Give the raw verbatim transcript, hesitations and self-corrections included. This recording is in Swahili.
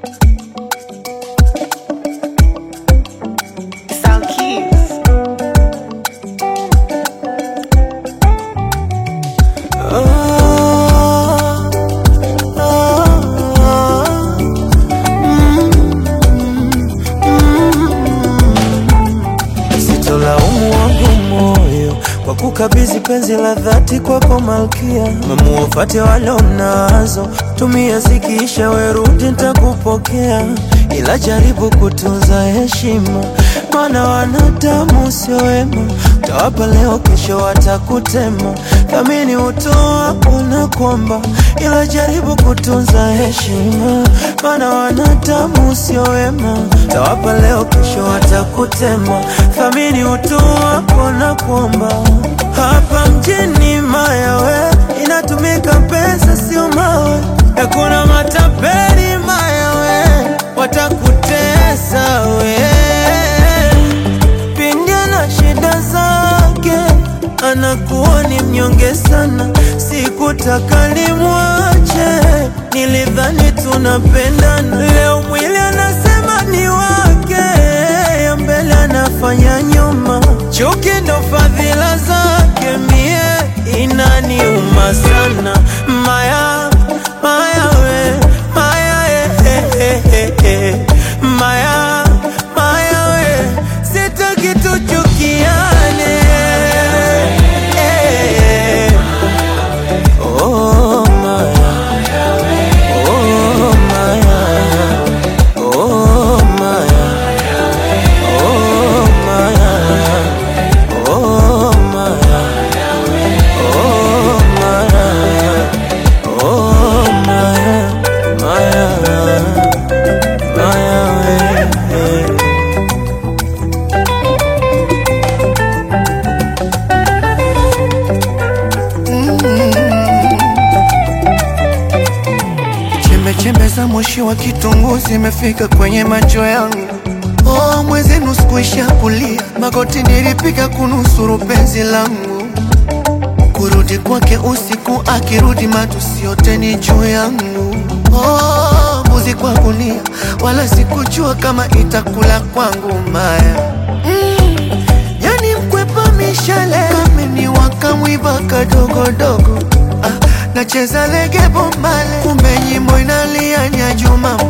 Kwa kukabizi penzi la dhati kwako malkia, mamuofate wale mnazo, tumia zikiisha werudi nitakupokea, ila jaribu kutunza heshima, maana wanadamu sio wema, utawapa leo kesho watakutema, thamini utoa una kwamba, ila jaribu kutunza heshima, maana wanadamu sio wema, utawapa leo kesho watakutema, thamini utoa una kwamba. Hapa mjini mayawe inatumika pesa sio mawe, hakuna matapeli mayawe watakutesa we. Pinga na shida zake anakuwa ni mnyonge sana, sikutaka nimwache, nilidhani tunapendana, leo mwili anasema ni wake, ya mbele anafanya nyuma, chuki ndo fadhila zake, mie inaniuma sana. Maya, maya we, maya eh, eh, eh, eh. Maya, maya we, sitaki tuchukiane eh. Oh maya, oh maya, oh maya, oh maya, oh maya, oh maya, oh maya, maya, maya we. Chembe chembe za moshi wa kitunguu zimefika kwenye macho yangu. Oh, mwezi nusu kuisha kulia, magoti nilipiga kunusuru penzi langu. Kurudi kwake usiku, akirudi matusi yote ni juu yangu. Oh, mbuzi kwa gunia, wala sikujua kama itakula kwangu maya. mm. Yani mkwepa mishale kameni wakamwiba kadogodogo. ah, Nacheza lege bomale, kumbe nyimbo inalia nya Juma